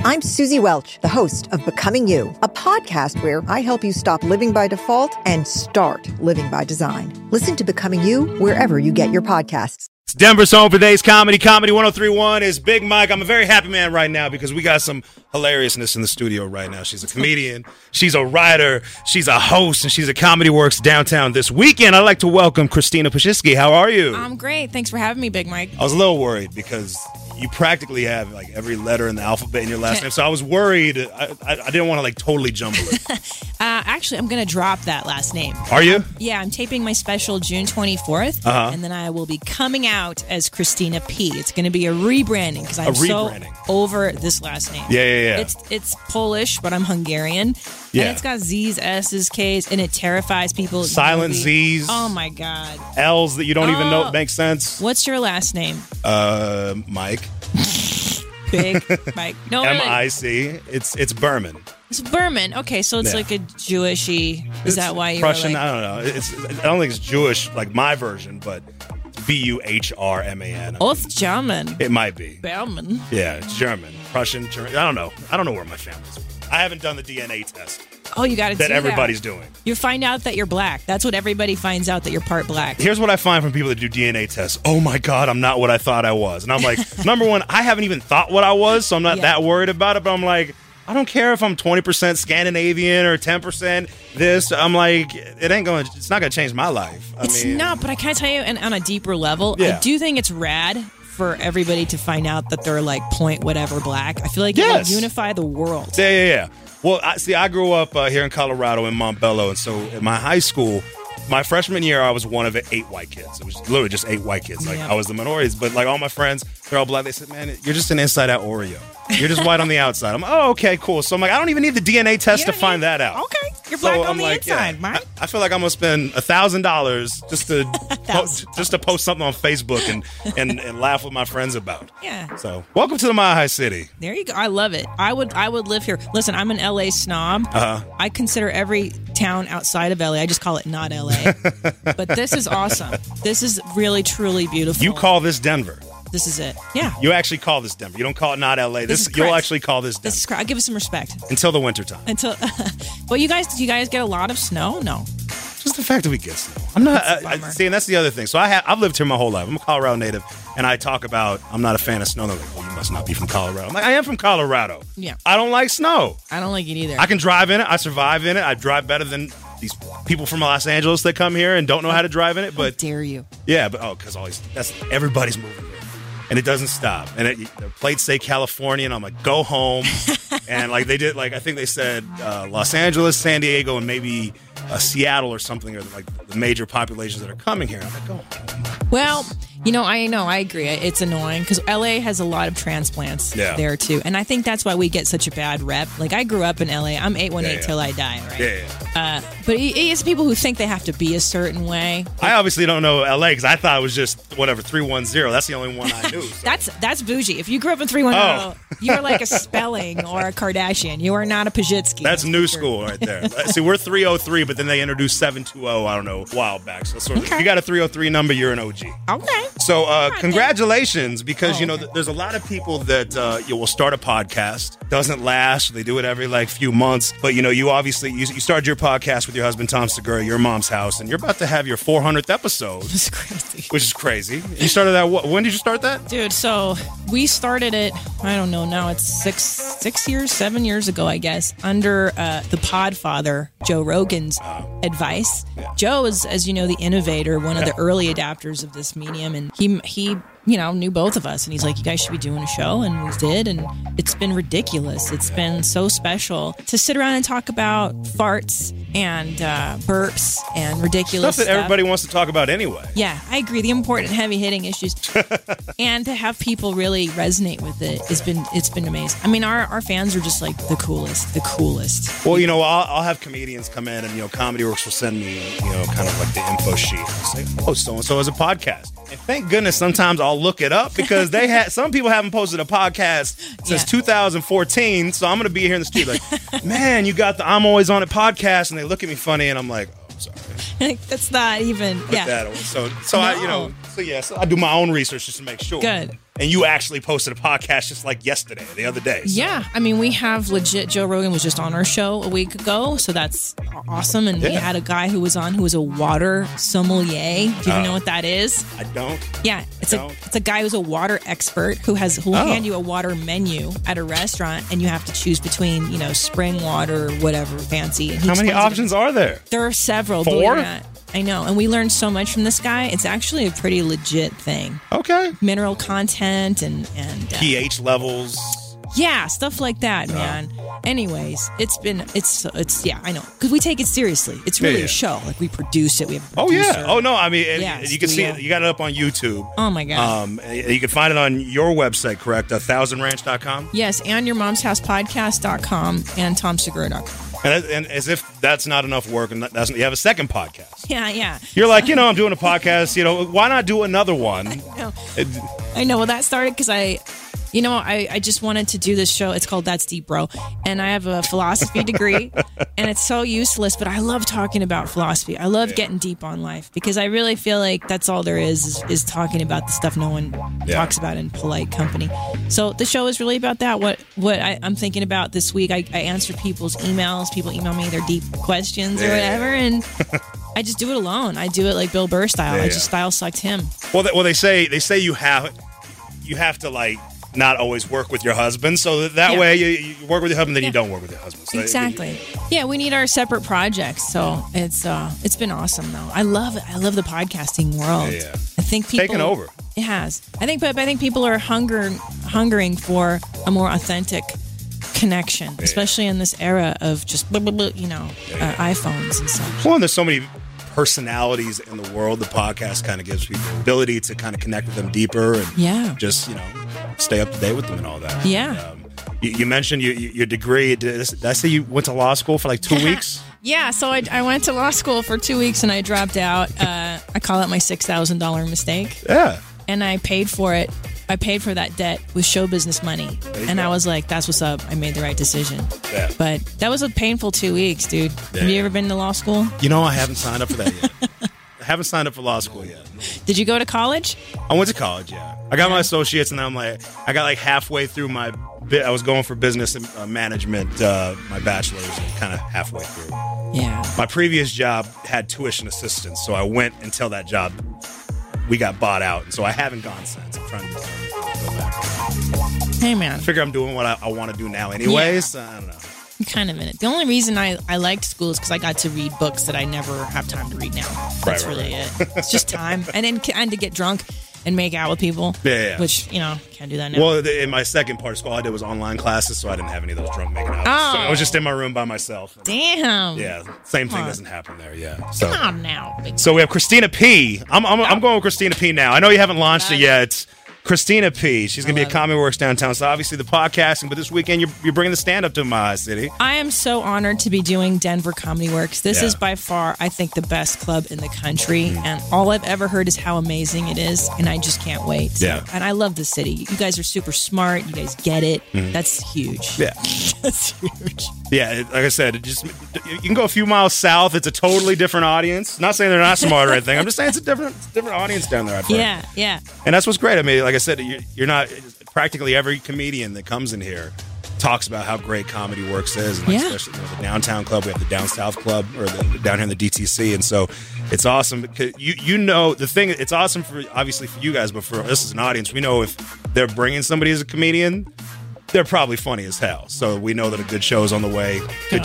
I'm Susie Welch, the host of Becoming You, a podcast where I help you stop living by default and start living by design. Listen to Becoming You wherever you get your podcasts. It's Denver's home for today's comedy. Comedy 103.1 is Big Mike. I'm a very happy man right now because we got some hilariousness in the studio right now. She's a comedian, she's a writer, she's a host, and she's at Comedy Works downtown this weekend. I'd like to welcome Christina Pazsitzky. How are you? I'm great. Thanks for having me, Big Mike. I was a little worried because you practically have like every letter in the alphabet in your last name, so I was worried. I didn't want to like totally jumble it. Actually, I'm going to drop that last name. Are you? Yeah, I'm taping my special June 24th, and then I will be coming out as Christina P. It's going to be a rebranding because I'm so over this last name. Yeah. It's Polish, but I'm Hungarian. Yeah. And it's got Z's, S's, K's, and it terrifies people. Silent Z's. Oh, my God. L's that you don't even know make sense. What's your last name? Mike. Big Mike. No, M-I-C. It's Berman. It's Berman. Okay, so it's like a Jewishy. Is that why you're Prussian? like... I don't know. I don't think it's Jewish like my version, but it's B-U-H-R-M-A-N. Oh, it's German. It might be. Berman. Yeah, it's German. Prussian, German. I don't know. I don't know where my family's from. I haven't done the DNA test. Oh, you got to do that. That everybody's doing. You find out that you're black. That's what everybody finds out, that you're part black. Here's what I find from people that do DNA tests. Oh, my God, I'm not what I thought I was. And I'm like, number one, I haven't even thought what I was, so I'm not that worried about it. But I'm like, I don't care if I'm 20% Scandinavian or 10% this. I'm like, it's not going to change my life. It's not, but I can tell you, and on a deeper level, I do think it's rad for everybody to find out that they're like point whatever black. I feel like it would unify the world. Yeah. Well, I grew up here in Colorado in Montbello, and so at my high school, my freshman year, I was one of 8 white kids. It was literally just 8 white kids. Like I was the minorities, but like all my friends, they're all black. They said, "Man, you're just an inside-out Oreo. You're just white on the outside." I'm like, "Oh, okay, cool." So I'm like, I don't even need the DNA test to find that out. Okay, you're black on the inside, Mike. I feel like I'm gonna spend $1,000 just to post something on Facebook and laugh with my friends about. Yeah. So welcome to the Mile High City. There you go. I love it. I would live here. Listen, I'm an LA snob. I consider every town outside of LA. I just call it not LA. But this is awesome. This is really truly beautiful. You call this Denver. This is it. Yeah. You actually call this Denver. You don't call it not LA. You'll actually call this Denver. This is correct. I'll give it some respect. Until the wintertime. Well, do you guys get a lot of snow? No. Just the fact that we get snow. I'm not. See, and that's the other thing. So I've lived here my whole life. I'm a Colorado native, and I talk about I'm not a fan of snow. They're like, "Well, you must not be from Colorado." I'm like, I am from Colorado. Yeah. I don't like snow. I don't like it either. I can drive in it. I survive in it. I drive better than these people from Los Angeles that come here and don't know how to drive in it. But how dare you? Yeah, but because everybody's moving here. And it doesn't stop. And the plates say California, and I'm like, go home. And like they did, like I think they said Los Angeles, San Diego, and maybe Seattle or something, or like the major populations that are coming here. I'm like, go home. Well, I agree. It's annoying because LA has a lot of transplants there too, and I think that's why we get such a bad rep. Like I grew up in LA. I'm 818 till I die, right? Yeah. But it's people who think they have to be a certain way. I obviously don't know LA because I thought it was just whatever 310. That's the only one I knew. So. That's bougie. If you grew up in 310, you're like a Spelling or a Kardashian. You are not a Pazsitzky. That's new school right there. See, we're 303, but then they introduced 720. I don't know, a while back. So if you got a 303 number, you're an OG. Okay. So congratulations, because there's a lot of people that will start a podcast, doesn't last. They do it every like few months, but you obviously you started your podcast with your husband Tom Segura, Your Mom's House, and you're about to have your 400th episode. It's crazy. Which is crazy. You started that. When did you start that, dude? So we started it. I don't know. Now it's 7 years ago, I guess, under the Podfather Joe Rogan's advice. Yeah. Joe is, as you know, the innovator, one of the early adapters of this medium, and he knew both of us, and he's like, you guys should be doing a show, and we did, and it's been ridiculous. It's been so special to sit around and talk about farts and burps and ridiculous stuff that everybody wants to talk about anyway. Yeah, I agree. The important, heavy-hitting issues, and to have people really resonate with it, it's been amazing. I mean, our fans are just like the coolest. Well, I'll have comedians come in, and Comedy Works will send me, kind of like the info sheet. I'll say, oh, so-and-so has a podcast. And thank goodness sometimes I'll look it up, because some people haven't posted a podcast since 2014. So I'm going to be here in the studio like, man, you got the I'm Always On It podcast. And they look at me funny, and I'm like, oh, I'm sorry. Like, that's not even, So I do my own research just to make sure. Good. And you actually posted a podcast just like yesterday, the other day. So. Yeah. I mean, we have legit, Joe Rogan was just on our show a week ago, so that's awesome. And we had a guy who was on who was a water sommelier. Do you even know what that is? I don't. Yeah. It's a guy who's a water expert who will hand you a water menu at a restaurant, and you have to choose between, spring water or whatever fancy. And how many options are there? There are several. 4? I know. And we learned so much from this guy. It's actually a pretty legit thing. Okay. Mineral content and pH levels. Yeah, stuff like that, man. Anyways, it's I know. Because we take it seriously. It's really a show. Like, we produce it. We have a producer. Oh, no. I mean, you can see it. You got it up on YouTube. Oh, my God. You can find it on your website, correct? 1000ranch.com? Yes, and yourmomshousePodcast.com and TomSegura.com. And as if that's not enough work, and you have a second podcast. Yeah. You're like, I'm doing a podcast. Why not do another one? I know. Well, that started because I just wanted to do this show. It's called That's Deep, Bro. And I have a philosophy degree, and it's so useless, but I love talking about philosophy. I love getting deep on life because I really feel like that's all there is talking about the stuff no one talks about in polite company. So the show is really about that. What I'm thinking about this week, I answer people's emails. People email me their deep questions or whatever, and I just do it alone. I do it like Bill Burr style. I just style sucked him. Well, they say you have to like not always work with your husband, so that way you work with your husband, then you don't work with your husband. So exactly. We need our separate projects. So it's been awesome though. I love it. I love the podcasting world. Yeah. I think people taken over. It has. I think people are hungering for a more authentic connection, especially in this era of just iPhones and stuff. Well, and there's so many personalities in the world. The podcast kind of gives people the ability to kind of connect with them deeper and just stay up to date with them and all that. Yeah. You mentioned your degree. Did I say you went to law school for like 2 weeks? Yeah, so I went to law school for 2 weeks and I dropped out. I call it my $6,000 mistake. Yeah. And I paid for it. I paid for that debt with show business money. And I was like, that's what's up. I made the right decision. Yeah. But that was a painful 2 weeks, dude. Yeah. Have you ever been to law school? I haven't signed up for that yet. I haven't signed up for law school yet. Did you go to college? I went to college, yeah. I got my associates, and then I got like halfway through I was going for business and management, my bachelor's, kind of halfway through. Yeah. My previous job had tuition assistance, so I went until that job, we got bought out, and so I haven't gone since. I'm trying to go back. Hey, man. I figure I'm doing what I want to do now anyways. I don't know. I'm kind of in it. The only reason I liked school is because I got to read books that I never have time to read now. That's really it. It's just time. And to get drunk and make out with people. Yeah. Which, can't do that now. Well, in my second part of school, all I did was online classes, so I didn't have any of those drunk making out. Oh. So I was just in my room by myself. Damn. Yeah, same thing doesn't happen there, yeah. So, come on now. So we have Christina P. I'm going with Christina P now. I know you haven't launched it yet. It's Christina P. She's going to be at Comedy Works downtown. So obviously the podcasting, but this weekend you're bringing the stand-up to my city. I am so honored to be doing Denver Comedy Works. This is by far, I think, the best club in the country. And all I've ever heard is how amazing it is. And I just can't wait. So, and I love the city. You guys are super smart. You guys get it. That's huge. Yeah. That's huge. Yeah, like I said, you can go a few miles south. It's a totally different audience. Not saying they're not smart or anything. I'm just saying it's a different audience down there, I think. Yeah. And that's what's great. I mean, like I said, you're not practically every comedian that comes in here talks about how great Comedy Works is, and especially the downtown club. We have the down south club, or down here in the DTC, and so it's awesome because the thing. It's awesome for obviously for you guys, but for us as an audience, we know if they're bringing somebody as a comedian, they're probably funny as hell. So we know that a good show is on the way.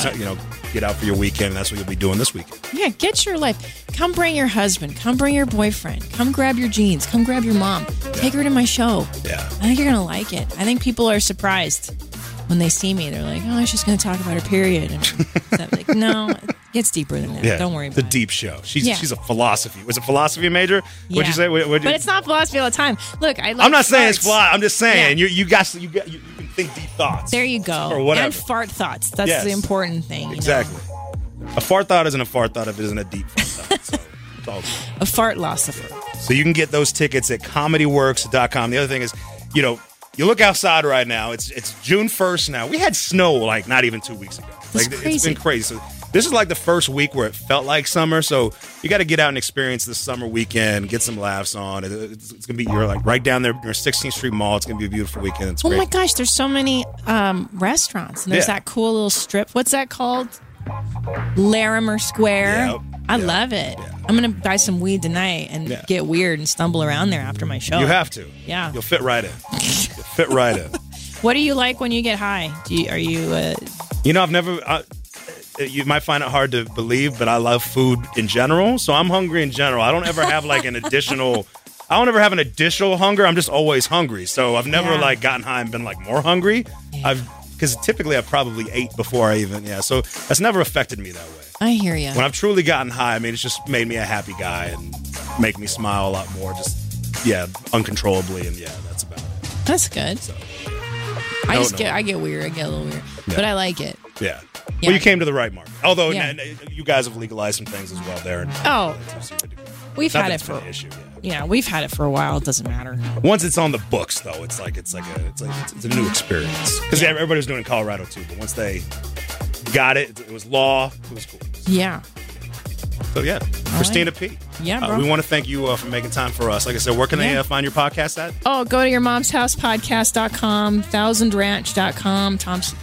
Get out for your weekend, and that's what you'll be doing this weekend. Yeah, get your life. Come bring your husband. Come bring your boyfriend. Come grab your jeans. Come grab your mom. Take her to my show. Yeah. I think you're going to like it. I think people are surprised when they see me. They're like, oh, she's going to talk about her period. And like, no, it gets deeper than that. Yeah, don't worry about it. The deep show. She's a philosophy. Was it philosophy major? Yeah. What'd you say? But it's not philosophy all the time. Look, I'm not saying it's philosophy. I'm just saying you can think deep thoughts. There you go. Or whatever. And fart thoughts. That's the important thing. Exactly. A fart thought isn't a fart thought if it isn't a deep fart thought. So it's all good. A fartlosopher. So you can get those tickets at comedyworks.com. The other thing is, you look outside right now. It's June 1st now. We had snow like not even 2 weeks ago. That's crazy. It's been crazy. So This is like the first week where it felt like summer, so you got to get out and experience this summer weekend, get some laughs on. It's going to be, you're like right down there near 16th Street Mall. It's going to be a beautiful weekend. It's great. My gosh, there's so many restaurants, and there's that cool little strip. What's that called? Larimer Square. Yep. I love it. Yeah. I'm going to buy some weed tonight and get weird and stumble around there after my show. You have to. Yeah. You'll fit right in. You'll fit right in. What do you like when you get high? Are you... I've never... you might find it hard to believe, but I love food in general. So I'm hungry in general. I don't ever have like an additional... I don't ever have an additional hunger. I'm just always hungry. So I've never like gotten high and been like more hungry. Yeah. Because typically I probably ate before I even... Yeah, so that's never affected me that way. I hear you. When I've truly gotten high, I mean, it's just made me a happy guy and make me smile a lot more. Just, uncontrollably. And that's about it. That's good. So, I get weird. I get a little weird. Yeah. But I like it. Yeah. Well, you came to the right mark. Although you guys have legalized some things as well there. We've had it for issue. Yeah, we've had it for a while. It doesn't matter. Once it's on the books, though, it's a new experience. Because everybody was doing it in Colorado too. But once they got it, it was law. It was cool. Yeah. So Christina P. Yeah, bro. We want to thank you for making time for us. Like I said, where can they find your podcast at? Oh, go to yourmomshousepodcast.com, thousandranch.com, Thompson.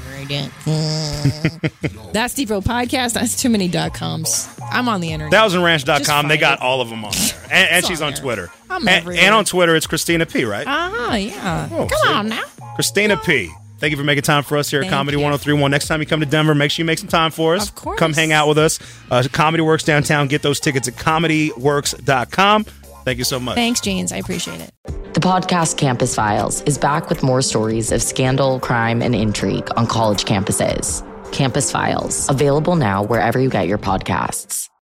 That's Deep Road Podcast. That's too many .coms. I'm on the internet. Thousandranch.com. They got all of them on there. And she's on Twitter. I'm everywhere. And on Twitter, it's Christina P, right? Yeah. Come on now. Christina P. Thank you for making time for us here at Comedy 103.1. Next time you come to Denver, make sure you make some time for us. Of course. Come hang out with us. Comedy Works downtown. Get those tickets at comedyworks.com. Thank you so much. Thanks, Jeans. I appreciate it. The podcast Campus Files is back with more stories of scandal, crime, and intrigue on college campuses. Campus Files, available now wherever you get your podcasts.